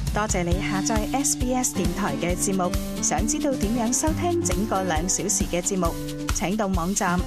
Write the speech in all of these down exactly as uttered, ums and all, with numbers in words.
多謝你下載 S B S 電台嘅節目。想知道點樣收聽整個兩小時嘅節目，請到網站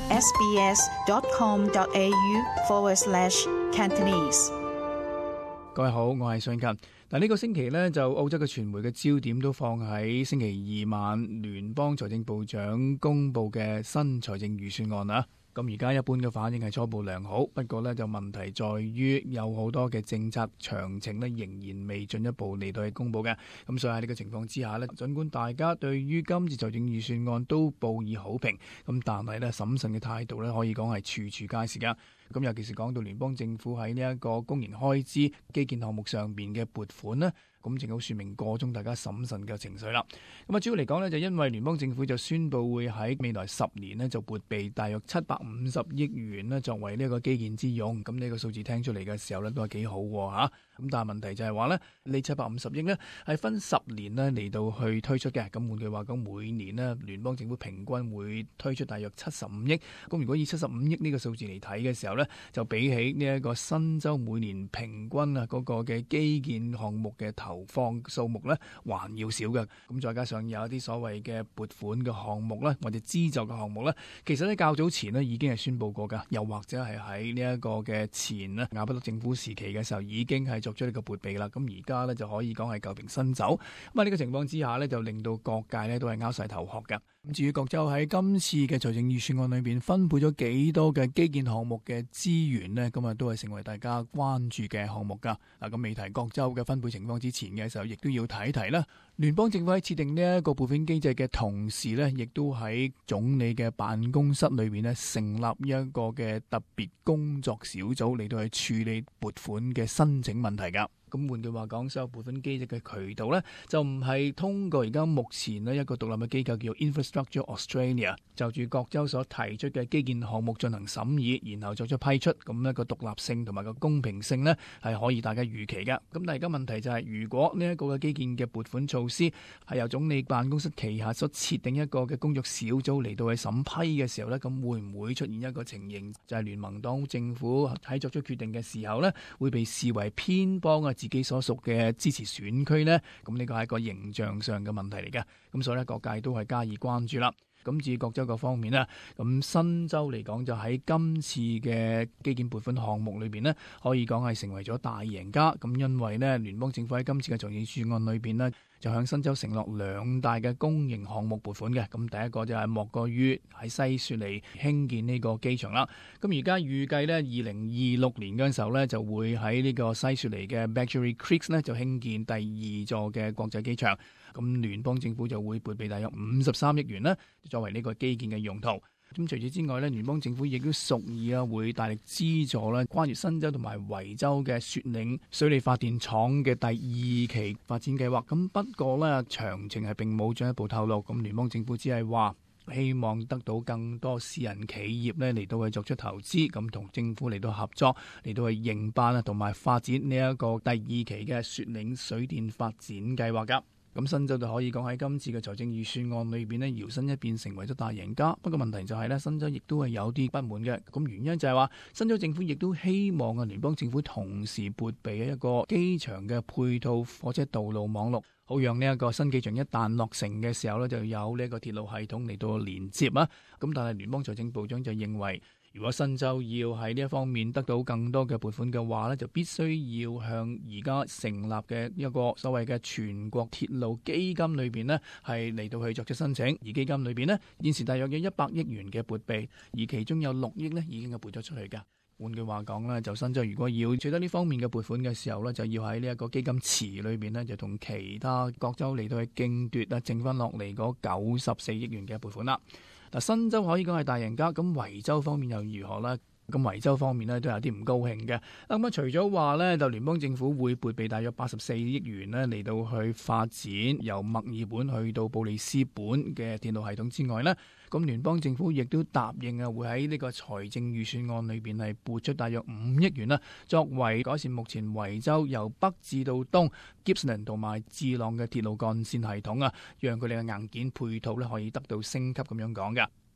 sbs.com.au forward slash Cantonese。 各位好，我係信近。嗱，呢個星期呢，就澳洲嘅傳媒嘅焦點都放喺星期二晚聯邦財政部長公布嘅新財政預算案啦。咁而家一般嘅反應係初步良好，不過呢就問題在於有好多嘅政策詳情呢仍然未進一步嚟到去公布嘅。咁所以喺呢個情況之下呢，儘管大家對於今次財政預算案都報以好評，咁但係呢審慎嘅態度呢可以講係處處皆是㗎。咁尤其是講到聯邦政府喺呢一個公營開支基建項目上邊嘅撥款呢，咁正好說明個中大家審慎嘅情緒啦。咁啊，主要嚟講呢，就因為聯邦政府就宣布會喺未來十年呢就撥備大約七百五十億元呢作為呢一個基建之用。咁呢個數字聽出嚟嘅時候呢都係幾好吓。咁但係問題就係話呢，呢七百五十億呢係分十年呢嚟到去推出嘅。咁換句話講，每年呢聯邦政府平均會推出大約七十五億。咁如果以七十五億呢個數字嚟睇嘅時候呢，就比起呢一個新州每年平均啊嗰個嘅基建項目嘅投放數目呢，還要少嘅。咁再加上有一啲所謂嘅撥款嘅項目呢，或者資助嘅項目呢，其實呢較早前呢已經係宣布過噶，又或者係喺呢一個嘅前呢亞伯德政府時期嘅時候已經係作出呢個撥備啦。咁而家呢就可以講係舊瓶新酒。咁啊呢個情況之下呢，就令到各界呢都係拗晒頭殼嘅。咁至於各州喺今次嘅財政預算案裏邊分配咗幾多嘅基建項目嘅資源呢，咁啊都係成為大家關注嘅項目噶。嗱，咁未提各州嘅分配情況之前嘅時候，亦都要睇睇啦。聯邦政府喺設定呢一個撥款機制嘅同時呢，亦都喺總理嘅辦公室裏邊呢成立一個嘅特別工作小組嚟到去處理撥款嘅申請問題噶。咁換句話講，所有撥款機制嘅渠道呢，就唔係通過而家目前呢一個獨立嘅機構叫 Infrastructure Australia， 就住各州所提出嘅基建項目進行審議，然後作出批出。咁一個獨立性同埋個公平性呢，係可以大家預期嘅。咁但係而家問題就係、是，如果呢一個嘅基建嘅撥款措施係由總理辦公室旗下所設定一個嘅工作小組嚟到去審批嘅時候呢，咁會唔會出現一個情形，就係、是、聯盟黨政府喺作出決定嘅時候呢，會被視為偏幫啊自己所屬嘅支持選區呢？咁呢個係一個形象上嘅問題嚟嘅。咁所以呢，各界都係加以關注啦。咁至於各州各方面呢，咁新州嚟講就喺今次嘅基建撥款項目裏邊呢，可以講係成為咗大贏家。咁因為呢，聯邦政府喺今次嘅財政預算案裏邊呢，就向新州承諾兩大嘅公營項目撥款嘅。咁第一個就係莫過於喺西雪梨興建呢個機場啦。咁而家預計呢，二零二六年嗰陣時候呢，就會喺呢個西雪梨嘅 Badgerys Creek 呢，就興建第二座嘅國際機場。咁聯邦政府就會撥備大約五十三億元啦，作為呢個基建嘅用途。咁除此之外呢，聯邦政府亦都屬意啊，會大力資助咧關於新州同埋維州嘅雪嶺水力發電廠嘅第二期發展計劃。咁不過呢，詳情係並冇進一步透露。咁聯邦政府只係話希望得到更多私人企業呢嚟到去作出投資，咁同政府嚟到合作，嚟到去營辦啊同埋發展呢一個第二期嘅雪嶺水電發展計劃噶。咁新州就可以講喺今次嘅財政預算案裏邊呢，搖身一變成為咗大贏家。不過問題就係呢，新州亦都係有啲不滿嘅。咁原因就係話，新州政府亦都希望啊，聯邦政府同時撥備一個機場嘅配套火車道路網絡，好讓呢一個新機場一旦落成嘅時候呢，就有呢一個鐵路系統嚟到連接啊。咁但係聯邦財政部長就認為，如果新州要喺呢一方面得到更多嘅撥款嘅話呢，就必須要向而家成立嘅一個所謂嘅全國鐵路基金裏邊呢，係嚟到去作出申請。而基金裏邊呢，現時大約有一百億元嘅撥備，而其中有六億呢已經係撥咗出去㗎。換句話講呢，就新州如果要取得呢方面嘅撥款嘅時候呢，就要喺呢一個基金池裏邊呢，就同其他各州嚟到去競奪啊，剩翻落嚟嗰九十四億元嘅撥款啦。嗱，新州可以講係大贏家，咁維州方面又如何呢？咁維州方面呢都有啲唔高興嘅。咁啊，除咗話呢，就聯邦政府會撥備大約八十四億元呢嚟到去發展由墨爾本去到布里斯本嘅鐵路系統之外呢，咁聯邦政府亦都答應啊，會喺呢個財政預算案裏邊係撥出大約五億元啦，作為改善目前維州由北至到東 Gippsland 同埋智朗嘅鐵路幹線系統啊，讓佢哋嘅硬件配套呢可以得到升級咁樣講㗎。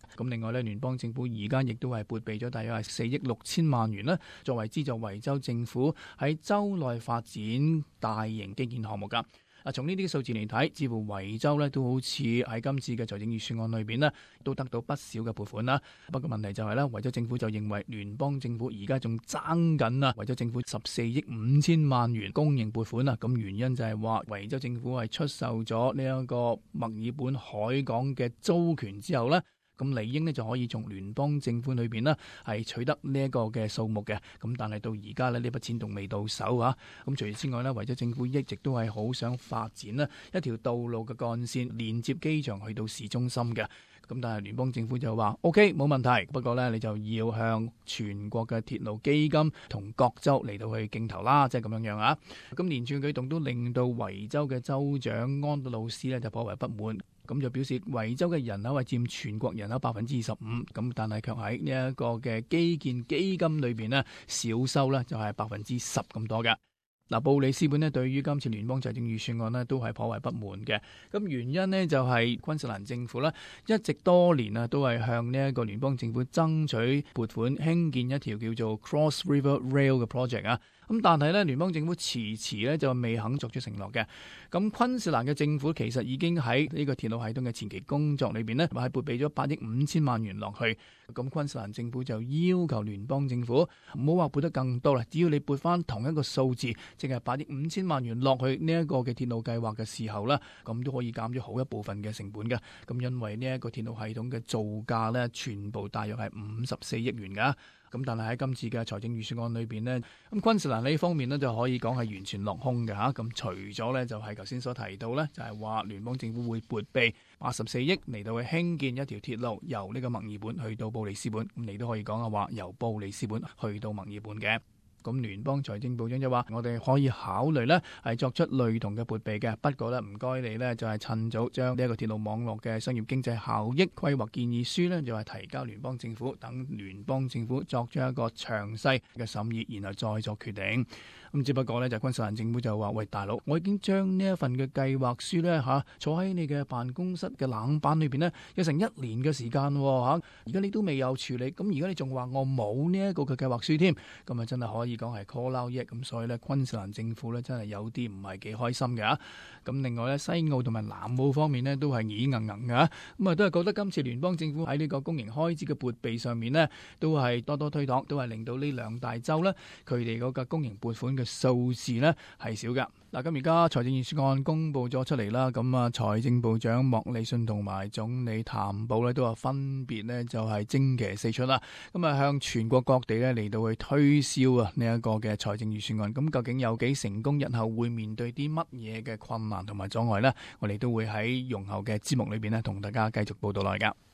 咁另外咧，聯邦政府而家亦都係撥備咗大約係四億六千萬元啦，作為資助維州政府喺州內發展大型基建項目㗎。啊，從呢啲數字嚟睇，似乎維州咧都好似喺今次嘅財政預算案裏邊呢，都得到不少嘅撥款啦。不過問題就係咧，維州政府就認為聯邦政府而家仲爭緊啊，維州政府十四億五千萬元公營撥款啊。咁原因就係話維州政府係出售咗呢一個墨爾本海港嘅租權之後呢，咁理應呢就可以從聯邦政府裏邊呢係取得呢一個嘅數目嘅，咁但係到而家呢，呢筆錢仲未到手啊！咁除此之外呢，維州政府一直都係好想發展呢一條道路嘅幹線連接機場去到市中心嘅，咁但係聯邦政府就話 OK 冇問題，不過呢，你就要向全國嘅鐵路基金同各州嚟到去競投啦，即係咁樣樣啊！咁連串舉動都令到維州嘅州長安德魯斯呢就頗為不滿。咁就表示維州嘅人口係佔全國人口百分之二十五，咁但係卻喺呢一個嘅基建基金裏邊呢，少收呢就係百分之十咁多嘅。嗱，布里斯本呢對於今次聯邦財政預算案呢都係頗為不滿嘅。咁原因呢就係昆士蘭政府呢一直多年啊都係向呢一個聯邦政府爭取撥款興建一條叫做 Cross River Rail 嘅 project 啊。咁但係咧，聯邦政府遲遲咧就未肯作出承諾嘅。咁昆士蘭嘅政府其實已經喺呢個鐵路系統嘅前期工作裏邊呢，係撥備咗八億五千萬元落去。咁昆士蘭政府就要求聯邦政府唔好話撥得更多啦，只要你撥翻同一個數字，即係八億五千萬元落去呢一個嘅鐵路計劃嘅時候呢，咁都可以減咗好一部分嘅成本嘅。咁因為呢一個鐵路系統嘅造價呢，全部大約係五十四億元噶。咁但係喺今次嘅財政預算案裏邊呢，咁昆士蘭呢方面呢就可以講係完全落空嘅嚇。咁除咗呢，就係頭先所提到呢，就係話聯邦政府會撥備八十四億嚟到去興建一條鐵路，由呢個墨爾本去到布里斯本。咁你都可以講嘅話，由布里斯本去到墨爾本嘅。咁聯邦財政部長就話：我哋可以考慮呢係作出類同嘅撥備嘅，不過呢，唔該你呢就係趁早將呢一個鐵路網絡嘅商業經濟效益規劃建議書呢，就係提交聯邦政府，等聯邦政府作出一個詳細嘅審議，然後再作決定。咁只不過呢，就昆士蘭政府就話：喂，大佬，我已經將呢一份嘅計劃書呢，嚇坐喺你嘅辦公室嘅冷板裏邊呢，有成一年嘅時間喎嚇，而家你都未有處理，咁而家你仲話我冇呢一個嘅計劃書添，咁啊真係可以講係 call out 咁，所以呢，昆士蘭政府呢真係有啲唔係幾開心嘅。咁另外呢，西澳同埋南澳方面呢都係耳硬硬嘅，咁啊都係覺得今次聯邦政府喺呢個公營開支嘅撥備上面呢，都係多多推搪，都係令到呢兩大州呢，佢哋嗰個公營撥款嘅數字呢係少㗎。嗱，咁而家財政預算案公布咗出嚟啦，咁啊財政部長莫里遜同埋總理譚布呢都話分別呢就係驚奇四出啦，咁啊向全國各地呢嚟到去推銷啊呢一個嘅財政預算案，咁究竟有幾成功，日後會面對啲乜嘢嘅困難同埋阻礙呢？我哋都會喺容後嘅節目裏邊呢同大家繼續報道落嚟噶。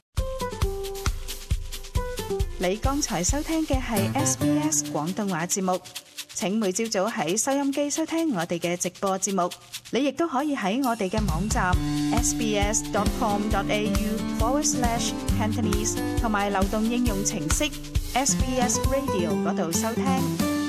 你剛才收聽嘅係 S B S 廣東話節目，請每朝早喺收音機收聽我哋嘅直播節目。你亦都可以喺我哋嘅網站 sbs.com.au forward slash Cantonese 同埋流動應用程式 S B S Radio 嗰度收聽。